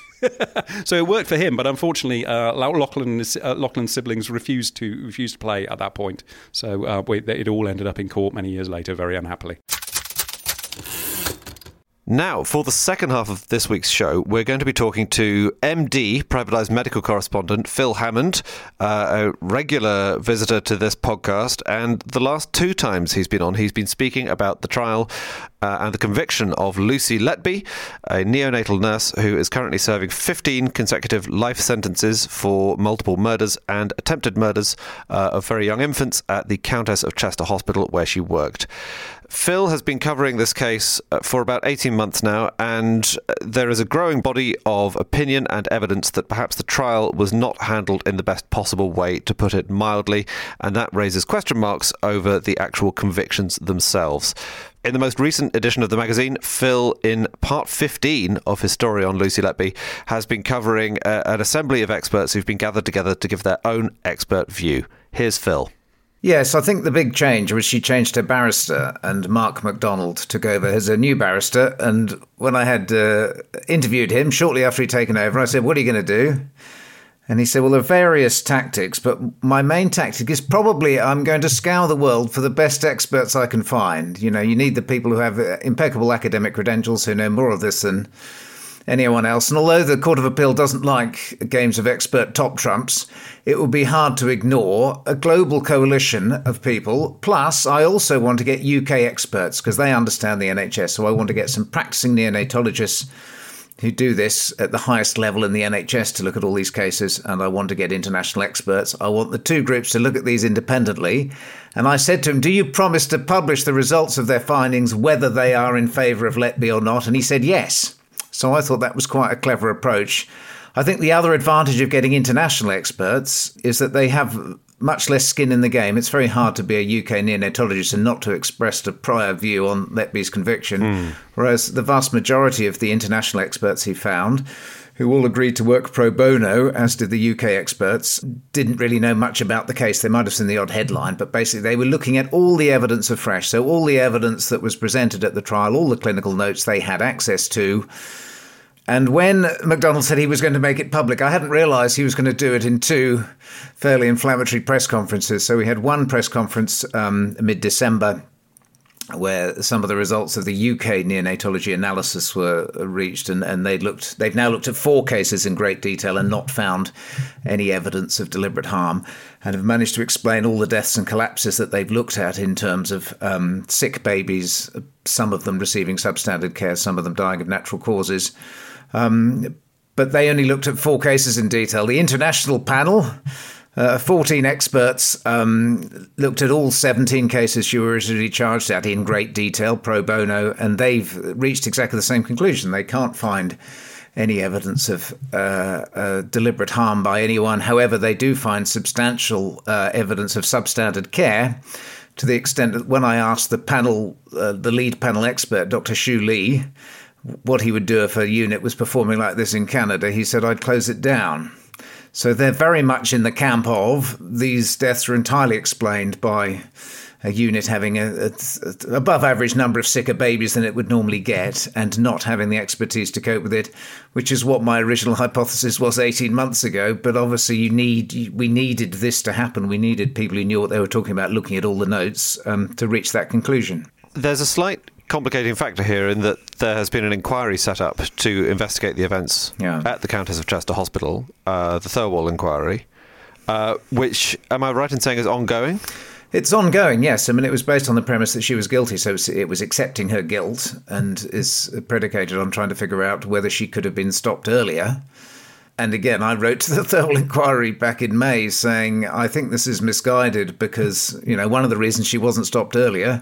So it worked for him, but unfortunately, uh, Lachlan, uh, Lachlan's siblings refused to refused to play at that point. So uh, we, it all ended up in court many years later, very unhappily. Now, for the second half of this week's show, we're going to be talking to M D, privatised medical correspondent Phil Hammond, uh, a regular visitor to this podcast, and the last two times he's been on, he's been speaking about the trial uh, and the conviction of Lucy Letby, a neonatal nurse who is currently serving fifteen consecutive life sentences for multiple murders and attempted murders uh, of very young infants at the Countess of Chester Hospital, where she worked. Phil has been covering this case for about eighteen months now, and there is a growing body of opinion and evidence that perhaps the trial was not handled in the best possible way, to put it mildly, and that raises question marks over the actual convictions themselves. In the most recent edition of the magazine, Phil, in part fifteen of his story on Lucy Letby, has been covering uh, an assembly of experts who've been gathered together to give their own expert view. Here's Phil. Yes, I think the big change was she changed her barrister, and Mark MacDonald took over as a new barrister. And when I had uh, interviewed him shortly after he'd taken over, I said, "What are you going to do?" And he said, "Well, there are various tactics, but my main tactic is probably I'm going to scour the world for the best experts I can find. You know, you need the people who have impeccable academic credentials, who know more of this than anyone else. And although the Court of Appeal doesn't like games of expert top trumps, it would be hard to ignore a global coalition of people. Plus, I also want to get U K experts because they understand the N H S. So I want to get some practicing neonatologists who do this at the highest level in the N H S to look at all these cases. And I want to get international experts. I want the two groups to look at these independently." And I said to him, "Do you promise to publish the results of their findings, whether they are in favour of Letby or not?" And he said yes. So I thought that was quite a clever approach. I think the other advantage of getting international experts is that they have much less skin in the game. It's very hard to be a U K neonatologist and not to express a prior view on Letby's conviction, mm. whereas the vast majority of the international experts he found, who all agreed to work pro bono, as did the U K experts, didn't really know much about the case. They might have seen the odd headline, but basically they were looking at all the evidence afresh. So all the evidence that was presented at the trial, all the clinical notes they had access to. And when MacDonald said he was going to make it public, I hadn't realised he was going to do it in two fairly inflammatory press conferences. So we had one press conference um, mid-December where some of the results of the U K neonatology analysis were reached, and, and they looked, they've now looked at four cases in great detail and not found any evidence of deliberate harm, and have managed to explain all the deaths and collapses that they've looked at in terms of um, sick babies, some of them receiving substandard care, some of them dying of natural causes. Um, but they only looked at four cases in detail. The international panel, uh, fourteen experts, um, looked at all seventeen cases she was originally charged at in great detail, pro bono, and they've reached exactly the same conclusion. They can't find any evidence of uh, uh, deliberate harm by anyone. However, they do find substantial uh, evidence of substandard care, to the extent that when I asked the panel, uh, the lead panel expert, Doctor Xu Li, what he would do if a unit was performing like this in Canada, he said, "I'd close it down." So they're very much in the camp of these deaths are entirely explained by a unit having a, a, a above average number of sicker babies than it would normally get, and not having the expertise to cope with it, which is what my original hypothesis was eighteen months ago. But obviously you need, we needed this to happen. We needed people who knew what they were talking about, looking at all the notes, um, to reach that conclusion. There's a slight complicating factor here in that there has been an inquiry set up to investigate the events yeah. at the Countess of Chester Hospital, uh, the Thirlwall inquiry, uh, which, am I right in saying, is ongoing? It's ongoing, yes. I mean, it was based on the premise that she was guilty, so it was accepting her guilt, and is predicated on trying to figure out whether she could have been stopped earlier. And again, I wrote to the Thirlwall inquiry back in May saying, I think this is misguided because, you know, one of the reasons she wasn't stopped earlier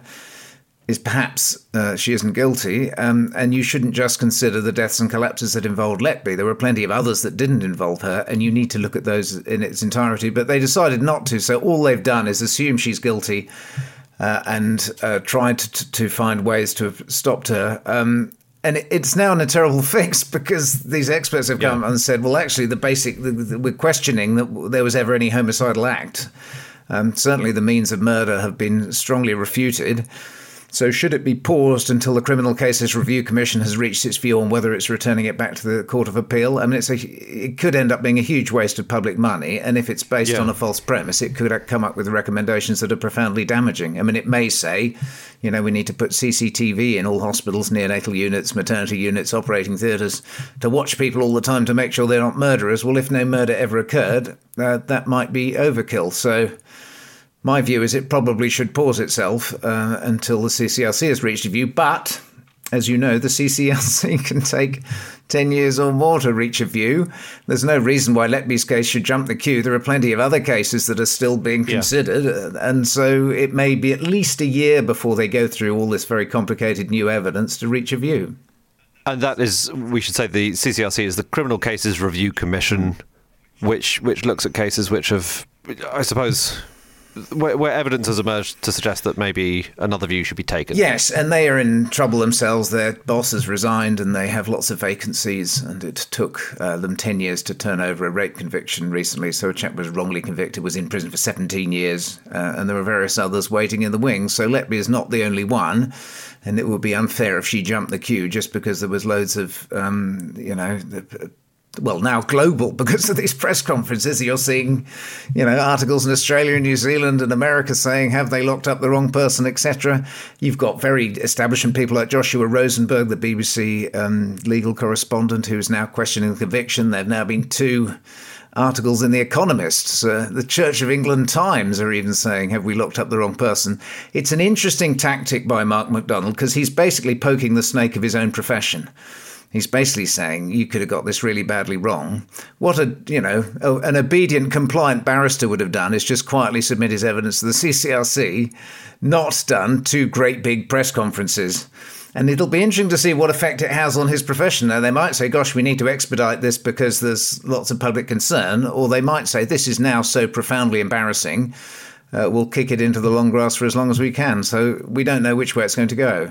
is perhaps uh, she isn't guilty, um, and you shouldn't just consider the deaths and collapses that involved Letby. There were plenty of others that didn't involve her, and you need to look at those in its entirety. But they decided not to, so all they've done is assume she's guilty uh, and uh, tried to, to find ways to have stopped her. Um, and it's now in a terrible fix because these experts have come yeah. and said, well, actually, the basic, the, the, we're questioning that there was ever any homicidal act. Um, certainly the means of murder have been strongly refuted. So should it be paused until the Criminal Cases Review Commission has reached its view on whether it's returning it back to the Court of Appeal? I mean, it's a, it could end up being a huge waste of public money, and if it's based Yeah. on a false premise, it could come up with recommendations that are profoundly damaging. I mean, it may say, you know, we need to put C C T V in all hospitals, neonatal units, maternity units, operating theatres, to watch people all the time to make sure they're not murderers. Well, if no murder ever occurred, uh, that might be overkill. So my view is it probably should pause itself uh, until the C C R C has reached a view. But, as you know, the C C R C can take ten years or more to reach a view. There's no reason why Letby's case should jump the queue. There are plenty of other cases that are still being considered. Yeah. And so it may be at least a year before they go through all this very complicated new evidence to reach a view. And that is, we should say, the C C R C is the Criminal Cases Review Commission, which which looks at cases which have, I suppose, where, where evidence has emerged to suggest that maybe another view should be taken. Yes, and they are in trouble themselves. Their boss has resigned and they have lots of vacancies, and it took uh, them ten years to turn over a rape conviction recently. So a chap was wrongly convicted, was in prison for seventeen years, uh, and there are various others waiting in the wings. So Letby is not the only one, and it would be unfair if she jumped the queue just because there was loads of, um, you know... The, well, now global, because of these press conferences, you're seeing, you know, articles in Australia and New Zealand and America saying, have they locked up the wrong person, et cetera. You've got very establishment people like Joshua Rosenberg, the B B C um, legal correspondent, who's now questioning the conviction. There have now been two articles in The Economist. Uh, the Church of England Times are even saying, have we locked up the wrong person? It's an interesting tactic by Mark McDonald, because he's basically poking the snake of his own profession. He's basically saying, you could have got this really badly wrong. What a, you know, an obedient, compliant barrister would have done is just quietly submit his evidence to the C C R C, not done two great big press conferences. And it'll be interesting to see what effect it has on his profession. Now, they might say, gosh, we need to expedite this because there's lots of public concern. Or they might say, this is now so profoundly embarrassing, uh, we'll kick it into the long grass for as long as we can. So we don't know which way it's going to go.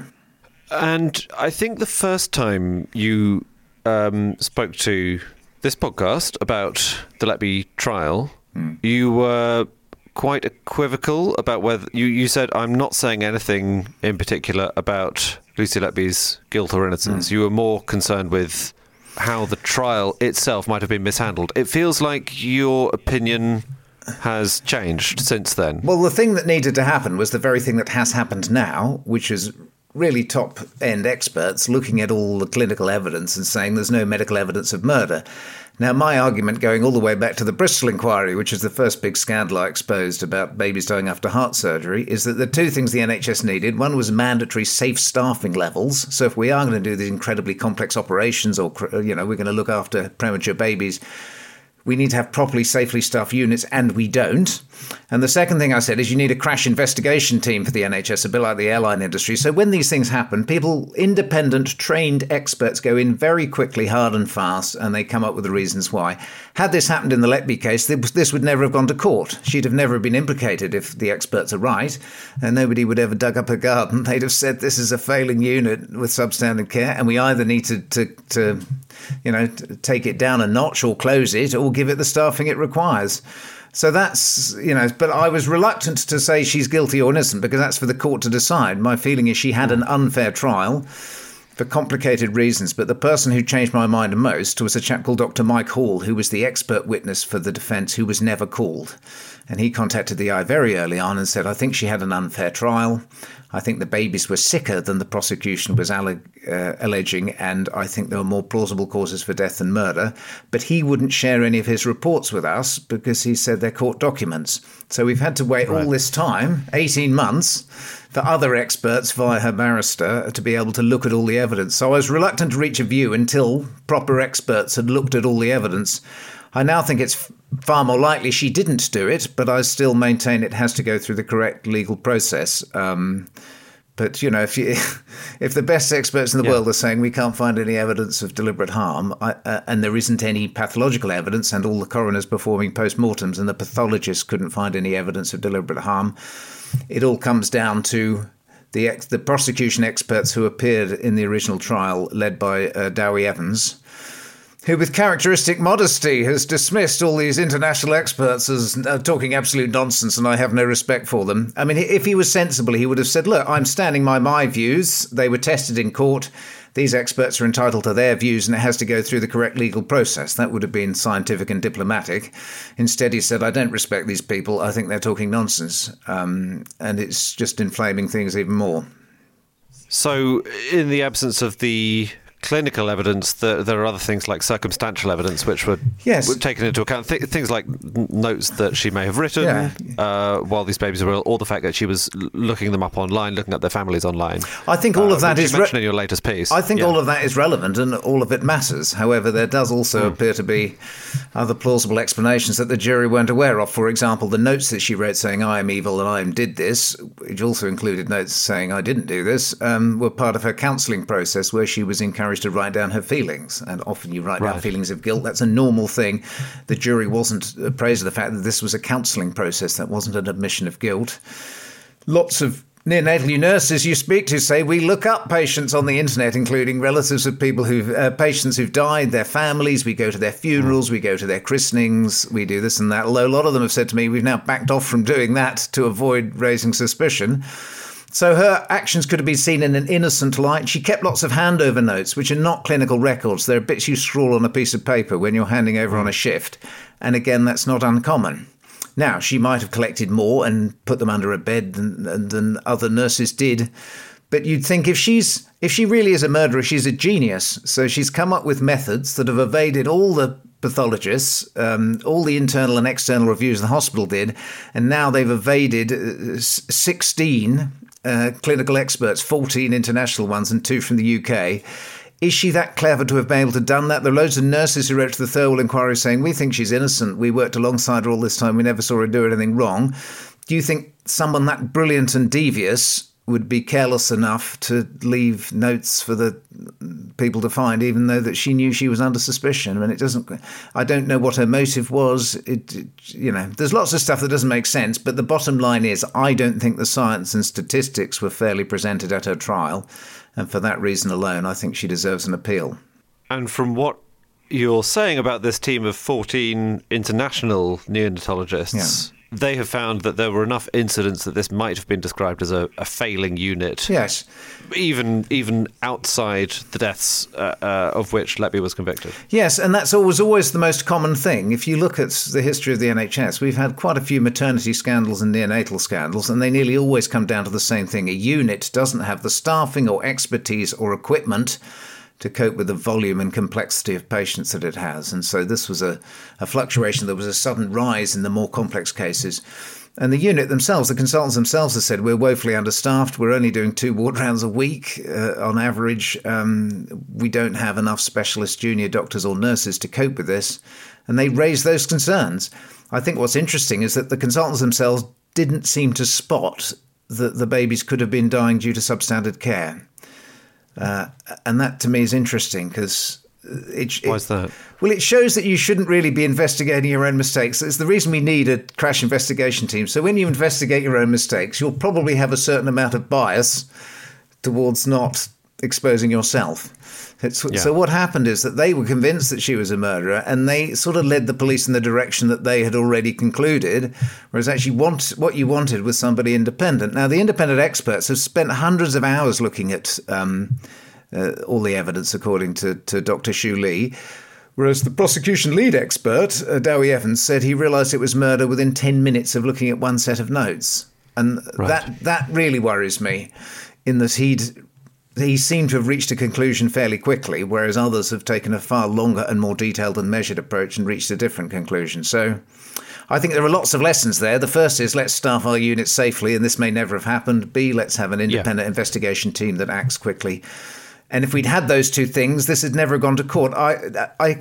And I think the first time you um, spoke to this podcast about the Letby trial, mm. you were quite equivocal about whether... You, you said, I'm not saying anything in particular about Lucy Letby's guilt or innocence. Mm. You were more concerned with how the trial itself might have been mishandled. It feels like your opinion has changed since then. Well, the thing that needed to happen was the very thing that has happened now, which is... really top-end experts looking at all the clinical evidence and saying there's no medical evidence of murder. Now, my argument going all the way back to the Bristol inquiry, which is the first big scandal I exposed about babies dying after heart surgery, is that the two things the N H S needed, one was mandatory safe staffing levels. So if we are going to do these incredibly complex operations or, you know, we're going to look after premature babies, we need to have properly safely staffed units, and we don't. And the second thing I said is you need a crash investigation team for the N H S, a bit like the airline industry. So when these things happen, people, independent, trained experts go in very quickly, hard and fast, and they come up with the reasons why. Had this happened in the Letby case, this would never have gone to court. She'd have never been implicated if the experts are right, and nobody would ever dug up her garden. They'd have said this is a failing unit with substandard care, and we either need to... to, to you know, take it down a notch or close it or give it the staffing it requires. So that's, you know, but I was reluctant to say she's guilty or innocent because that's for the court to decide. My feeling is she had an unfair trial for complicated reasons, but the person who changed my mind most was a chap called Doctor Mike Hall, who was the expert witness for the defence, who was never called. And he contacted the Eye very early on and said, I think she had an unfair trial. I think the babies were sicker than the prosecution was alleg- uh, alleging, and I think there were more plausible causes for death than murder. But he wouldn't share any of his reports with us because he said they're court documents. So we've had to wait right. all this time, eighteen months, for other experts via her barrister to be able to look at all the evidence. So I was reluctant to reach a view until proper experts had looked at all the evidence. I now think it's far more likely she didn't do it, but I still maintain it has to go through the correct legal process. Um, but, you know, if you, if the best experts in the yeah. world are saying we can't find any evidence of deliberate harm, I, uh, and there isn't any pathological evidence, and all the coroners performing post-mortems and the pathologists couldn't find any evidence of deliberate harm, it all comes down to the ex- the prosecution experts who appeared in the original trial, led by uh, Dowie Evans, who with characteristic modesty has dismissed all these international experts as uh, talking absolute nonsense, and I have no respect for them. I mean, if he was sensible, he would have said, look, I'm standing by my views. They were tested in court. These experts are entitled to their views, and it has to go through the correct legal process. That would have been scientific and diplomatic. Instead, he said, I don't respect these people. I think they're talking nonsense. Um, and it's just inflaming things even more. So, in the absence of the clinical evidence, there, there are other things like circumstantial evidence which were, yes. were taken into account. Th- things like n- notes that she may have written yeah. uh, while these babies were ill, or the fact that she was l- looking them up online, looking at their families online. I think all uh, of that which is you mentioned re- in your latest piece. I think yeah. all of that is relevant and all of it matters. However, there does also mm. appear to be other plausible explanations that the jury weren't aware of. For example, the notes that she wrote saying, I am evil and I did this, which also included notes saying I didn't do this, um, were part of her counselling process where she was encouraged to write down her feelings. And often you write right. down feelings of guilt. That's a normal thing. The jury wasn't appraised of the fact that this was a counselling process. That wasn't an admission of guilt. Lots of neonatal nurses you speak to say we look up patients on the internet, including relatives of people who've uh, patients who've died, their families. We go to their funerals, we go to their christenings, we do this and that. Although a lot of them have said to me, we've now backed off from doing that to avoid raising suspicion. So her actions could have been seen in an innocent light. She kept lots of handover notes, which are not clinical records. They're bits you scrawl on a piece of paper when you're handing over on a shift. And again, that's not uncommon. Now, she might have collected more and put them under a bed than, than other nurses did. But you'd think if she's if she really is a murderer, she's a genius. So she's come up with methods that have evaded all the pathologists, um, all the internal and external reviews the hospital did. And now they've evaded uh, sixteen uh, clinical experts, fourteen international ones and two from the U K. Is she that clever to have been able to have done that? There are loads of nurses who wrote to the Thirlwell Inquiry saying, we think she's innocent. We worked alongside her all this time. We never saw her do anything wrong. Do you think someone that brilliant and devious would be careless enough to leave notes for the people to find, even though that she knew she was under suspicion? I mean, it doesn't, I don't know what her motive was. It, it, you know, there's lots of stuff that doesn't make sense, but the bottom line is I don't think the science and statistics were fairly presented at her trial. And for that reason alone, I think she deserves an appeal. And from what you're saying about this team of fourteen international neonatologists, yeah. they have found that there were enough incidents that this might have been described as a, a failing unit. Yes. Even even outside the deaths uh, uh, of which Letby was convicted. Yes, and that's always, always the most common thing. If you look at the history of the N H S, we've had quite a few maternity scandals and neonatal scandals, and they nearly always come down to the same thing. A unit doesn't have the staffing or expertise or equipment to cope with the volume and complexity of patients that it has. And so this was a, a fluctuation. There was a sudden rise in the more complex cases. And the unit themselves, the consultants themselves have said, we're woefully understaffed. We're only doing two ward rounds a week uh, on average. Um, we don't have enough specialist junior doctors or nurses to cope with this. And they raised those concerns. I think what's interesting is that the consultants themselves didn't seem to spot that the babies could have been dying due to substandard care. Uh, and that to me is interesting because it, it, why is that? Well, it shows that you shouldn't really be investigating your own mistakes. It's the reason we need a crash investigation team. So when you investigate your own mistakes, you'll probably have a certain amount of bias towards not exposing yourself. It's, yeah. So what happened is that they were convinced that she was a murderer, and they sort of led the police in the direction that they had already concluded, whereas actually want, what you wanted was somebody independent. Now, the independent experts have spent hundreds of hours looking at um, uh, all the evidence, according to, to Doctor Xu Li, whereas the prosecution lead expert, uh, Dowie Evans, said he realised it was murder within ten minutes of looking at one set of notes. And right. that, that really worries me, in that he'd... He seemed to have reached a conclusion fairly quickly, whereas others have taken a far longer and more detailed and measured approach and reached a different conclusion. So I think there are lots of lessons there. The first is let's staff our units safely, and this may never have happened. B, let's have an independent yeah. investigation team that acts quickly. And if we'd had those two things, this had never gone to court. I, I,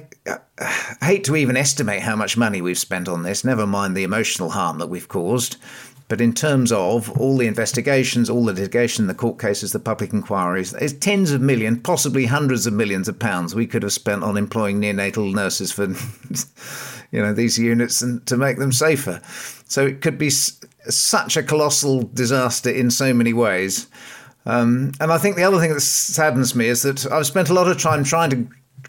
I hate to even estimate how much money we've spent on this, never mind the emotional harm that we've caused. But in terms of all the investigations, all the litigation, the court cases, the public inquiries, there's tens of millions, possibly hundreds of millions of pounds we could have spent on employing neonatal nurses for, you know, these units and to make them safer. So it could be s- such a colossal disaster in so many ways. Um, and I think the other thing that saddens me is that I've spent a lot of time trying to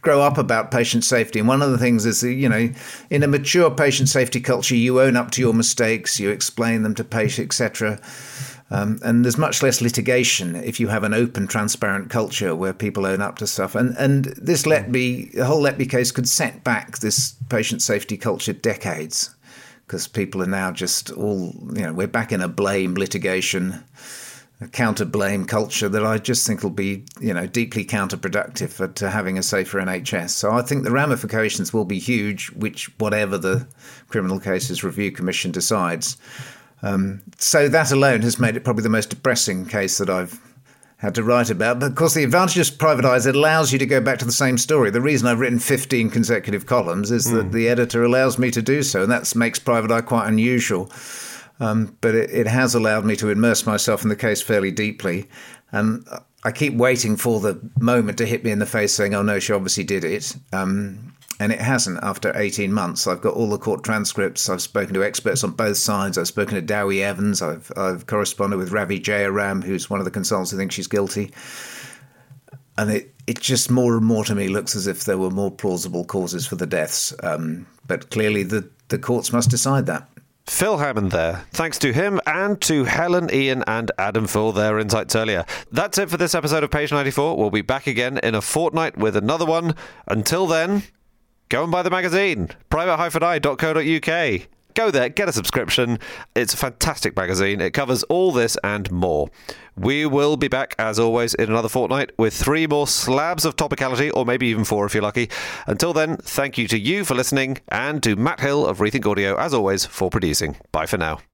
grow up about patient safety. And one of the things is, you know, in a mature patient safety culture, you own up to your mistakes, you explain them to patients, et cetera. Um, and there's much less litigation if you have an open, transparent culture where people own up to stuff. And and this Letby, the whole Letby case could set back this patient safety culture decades, because people are now just all, you know, we're back in a blame litigation, a counter-blame culture that I just think will be, you know, deeply counterproductive for, to having a safer N H S. So I think the ramifications will be huge, which whatever the Criminal Cases Review Commission decides. Um, so that alone has made it probably the most depressing case that I've had to write about. But of course, the advantage of Private Eye is it allows you to go back to the same story. The reason I've written fifteen consecutive columns is mm. that the editor allows me to do so, and that makes Private Eye quite unusual. Um, but it, it has allowed me to immerse myself in the case fairly deeply. And I keep waiting for the moment to hit me in the face saying, oh, no, she obviously did it. Um, and it hasn't after eighteen months. I've got all the court transcripts. I've spoken to experts on both sides. I've spoken to Dowie Evans. I've, I've corresponded with Ravi Jayaram, who's one of the consultants who thinks she's guilty. And it, it just more and more to me looks as if there were more plausible causes for the deaths. Um, but clearly the, the courts must decide that. Phil Hammond there. Thanks to him and to Helen, Ian and Adam for their insights earlier. That's it for this episode of Page ninety-four. We'll be back again in a fortnight with another one. Until then, go and buy the magazine, private dash eye dot co dot uk. Go there, get a subscription. It's a fantastic magazine. It covers all this and more. We will be back, as always, in another fortnight with three more slabs of topicality, or maybe even four if you're lucky. Until then, thank you to you for listening, and to Matt Hill of Rethink Audio, as always, for producing. Bye for now.